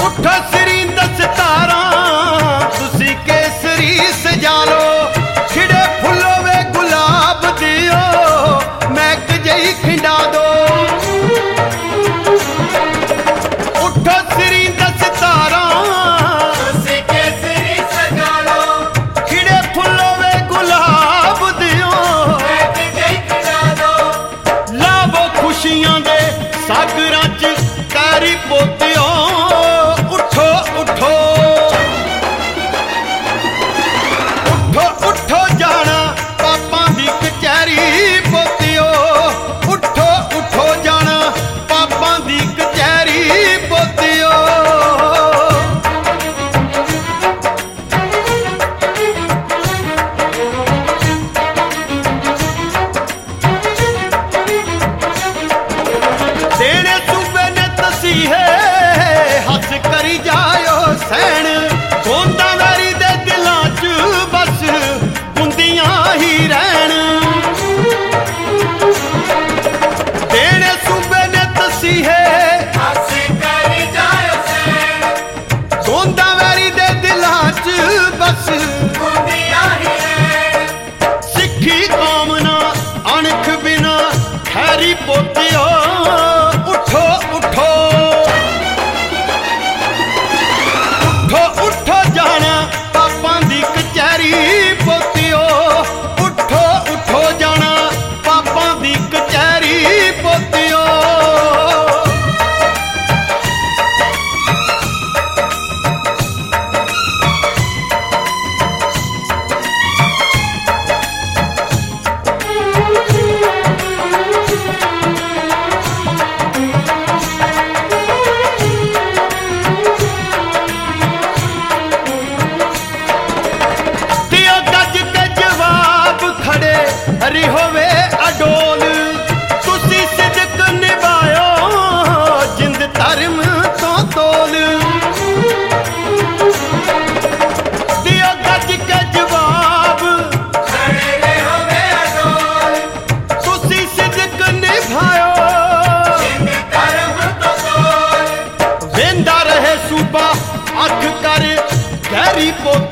उठो श्री दस्तारा तुसी केसरी सजा लो खिड़े फुलो वे गुलाब दियो महक जई खिंडा दो। उठो श्री दस्तारा तुसी केसरी सजा लो खिड़े फुलो वे गुलाब दियो महक जई खिंडा दो। लावो खुशियां दे सागरां च तारी पोतियो उठो उठो उठो उठो जाना पापा दी कचहरी पोतियो उठो उठो जाना पापा दी कचहरी पोतियो। तेरे सूबे ने तसीहे हस करी जायो सैन गोंदा वैरी दे दिलां च बस बुंदियां ही रहन। तेरे सूबे ने तसीहे हस करी जायो सैन गोंदा वैरी दे दिलां च बस बुंदियां ही रहन। सिक्खी कौम ना अणख बिना खैरी पोतियो उठो उठो उठो उठो जाना पापा दी कचहरी पोतियो उठो उठो जाना पापा दी कचहरी पोतियो। हरी होवे अडोल तुसी सिदक निभायो जिंद धर्म तो तोल। दियो गज के जवाब खड़े होवे अडोल तुसी सिदक निभायो जिंद धर्म तो तोल। वेंदा रहे सूबा अख कर गहरी पोत